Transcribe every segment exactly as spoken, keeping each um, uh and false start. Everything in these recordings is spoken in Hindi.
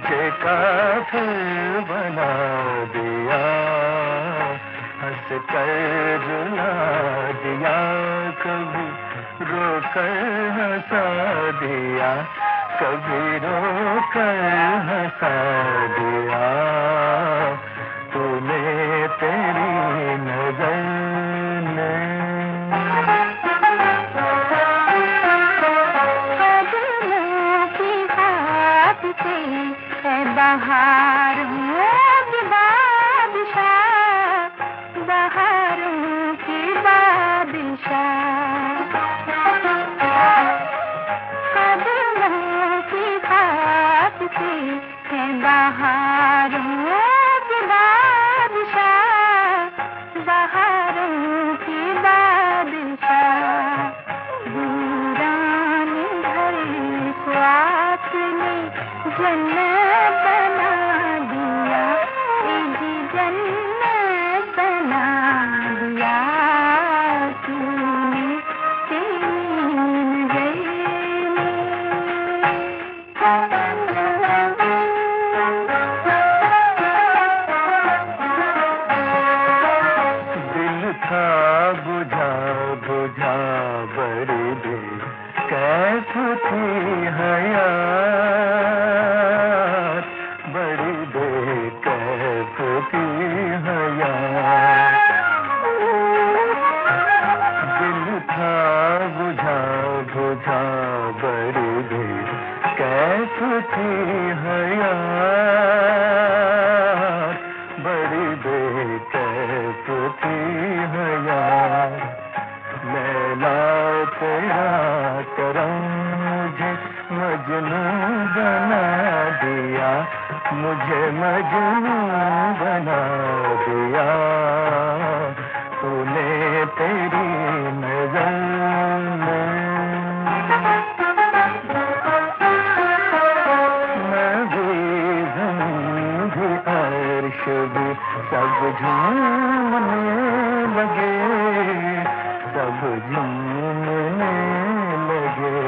मुझे काफिर बना दिया, हंस कर रुला दिया, कभी रोकर हंसा दिया, कभी रोकर हंसा दिया। तूने तेरी नजर ने कदमों की हाथ से है बहारों की बादशाह, बहारों की बादशाह। कदमों की हाथ से है बहारों की बादशाह, बहारों की बादशाह। वीरान घर को आपने जन्नत बना दिया, ए जी जन्नत बना दिया। तूने तीन दिल था बुझा बुझा बड़ी दे कैफ थी हयात, बड़ी दे कैफ थी हयात। दिल था बुझा बुझा बड़ी दे कैफ थी हयात, बड़ी दे कैफ थी हयात। लैला तेरा करम मुझे मजनू बना दिया, मुझे मजनू बना दिया। तूने तेरी नजर में मैं भी ज़मीन भी अर्श भी सब झूमने लगे, सब झूमने लगे।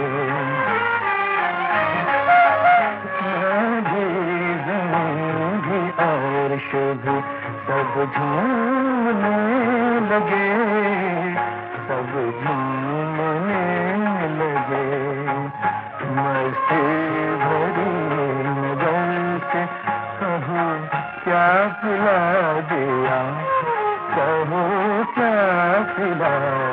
मैं भी ज़मीन भी अर्श भी सब झूमने लगे, सब झूमने लगे। मस्ती भरी नजर से कहो क्या पिला दिया, कहो क्या पिला